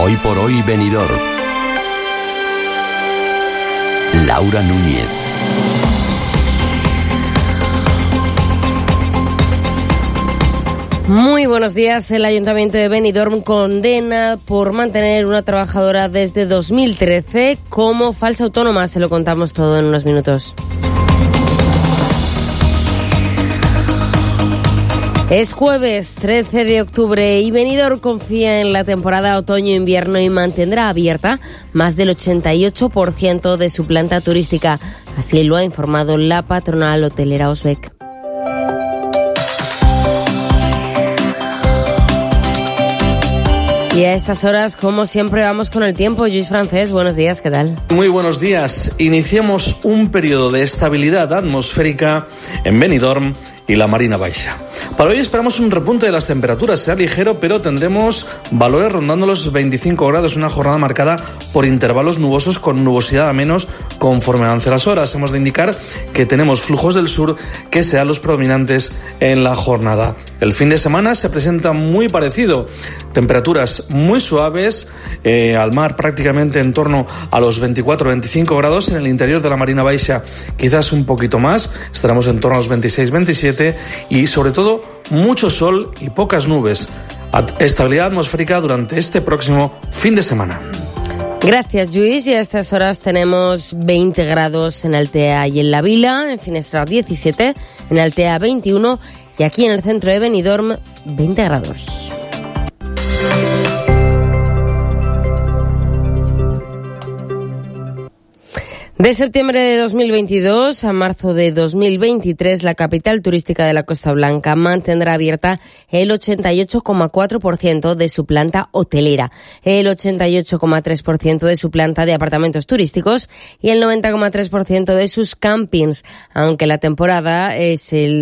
Hoy por hoy Benidorm. Laura Núñez. Muy buenos días. El Ayuntamiento de Benidorm condena por mantener una trabajadora desde 2013 como falsa autónoma. Se lo contamos todo en unos minutos. Es jueves 13 de octubre y Benidorm confía en la temporada otoño-invierno y mantendrá abierta más del 88% de su planta turística. Así lo ha informado la patronal hotelera Osbeck. Y a estas horas, como siempre, vamos con el tiempo. Lluís Francés, buenos días, ¿qué tal? Muy buenos días. Iniciamos un periodo de estabilidad atmosférica en Benidorm y la Marina Baixa. Para hoy esperamos un repunte de las temperaturas, será ligero, pero tendremos valores rondando los 25 grados, una jornada marcada por intervalos nubosos con nubosidad a menos conforme avancen las horas. Hemos de indicar que tenemos flujos del sur que serán los predominantes en la jornada. El fin de semana se presenta muy parecido, temperaturas muy suaves, al mar prácticamente en torno a los 24-25 grados, en el interior de la Marina Baixa quizás un poquito más, estaremos en torno a los 26-27 y sobre todo mucho sol y pocas nubes. Estabilidad atmosférica durante este próximo fin de semana. Gracias, Lluís. Y a estas horas tenemos 20 grados en Altea y en La Vila, en Finestrat 17, en Altea 21 y aquí en el centro de Benidorm 20 grados. De septiembre de 2022 a marzo de 2023, la capital turística de la Costa Blanca mantendrá abierta el 88,4% de su planta hotelera, el 88,3% de su planta de apartamentos turísticos y el 90,3% de sus campings, aunque la temporalidad es el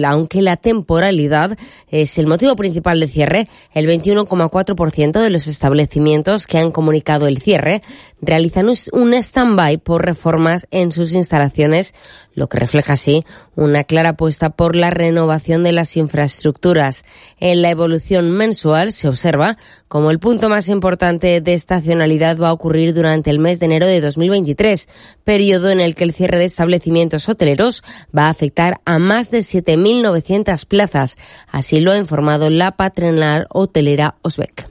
motivo principal de cierre. El 21,4% de los establecimientos que han comunicado el cierre realizan un stand-by por reformas en sus instalaciones, lo que refleja así una clara apuesta por la renovación de las infraestructuras. En la evolución mensual se observa como el punto más importante de estacionalidad va a ocurrir durante el mes de enero de 2023, periodo en el que el cierre de establecimientos hoteleros va a afectar a más de 7.900 plazas. Así lo ha informado la patronal hotelera Osbeck.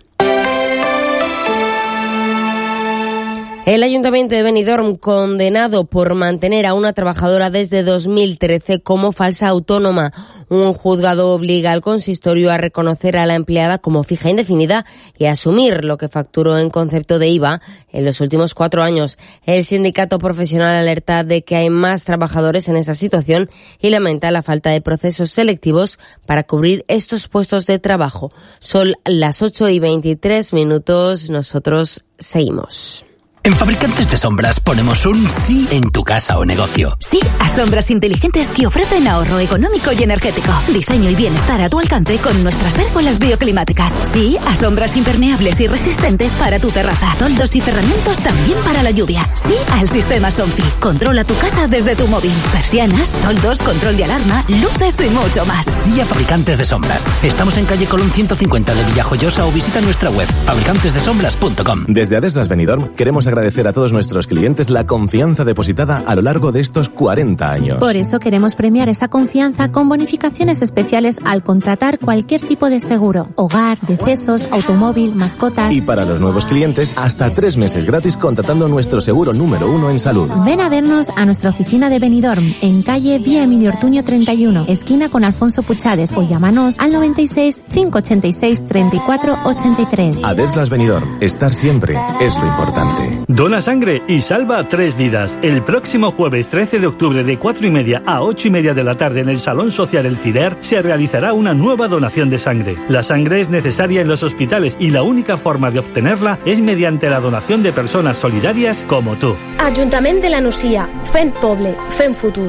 El Ayuntamiento de Benidorm, condenado por mantener a una trabajadora desde 2013 como falsa autónoma. Un juzgado obliga al consistorio a reconocer a la empleada como fija indefinida y a asumir lo que facturó en concepto de IVA en los últimos 4 años. El sindicato profesional alerta de que hay más trabajadores en esa situación y lamenta la falta de procesos selectivos para cubrir estos puestos de trabajo. Son las 8:23. Nosotros seguimos. En Fabricantes de Sombras ponemos un sí en tu casa o negocio. Sí a sombras inteligentes que ofrecen ahorro económico y energético. Diseño y bienestar a tu alcance con nuestras pérgolas bioclimáticas. Sí a sombras impermeables y resistentes para tu terraza. Toldos y cerramientos también para la lluvia. Sí al sistema Somfy. Controla tu casa desde tu móvil. Persianas, toldos, control de alarma, luces y mucho más. Sí a Fabricantes de Sombras. Estamos en calle Colón 150 de Villajoyosa o visita nuestra web fabricantesdesombras.com. Desde Adeslas Benidorm queremos agradecer a todos nuestros clientes la confianza depositada a lo largo de estos 40 años. Por eso queremos premiar esa confianza con bonificaciones especiales al contratar cualquier tipo de seguro: hogar, decesos, automóvil, mascotas. Y para los nuevos clientes, hasta 3 meses gratis contratando nuestro seguro número 1 en salud. Ven a vernos a nuestra oficina de Benidorm, en calle Vía Emilio Ortuño 31, esquina con Alfonso Puchades, o llámanos al 96 586 34 83. Adeslas Benidorm, estar siempre es lo importante. Dona sangre y salva 3 vidas. El próximo jueves 13 de octubre de 4:30 a 8:30 de la tarde en el Salón Social El Cirer se realizará una nueva donación de sangre. La sangre es necesaria en los hospitales y la única forma de obtenerla es mediante la donación de personas solidarias como tú. Ajuntament de la Nucia, fent poble, fent futur.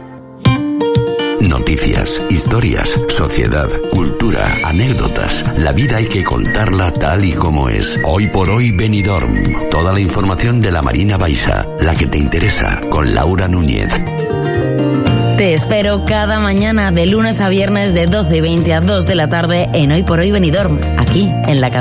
Noticias, historias, sociedad, cultura, anécdotas. La vida hay que contarla tal y como es. Hoy por hoy Benidorm. Toda la información de la Marina Baixa, la que te interesa, con Laura Núñez. Te espero cada mañana de lunes a viernes de 12:20 a 2 de la tarde en Hoy por Hoy Benidorm, aquí en la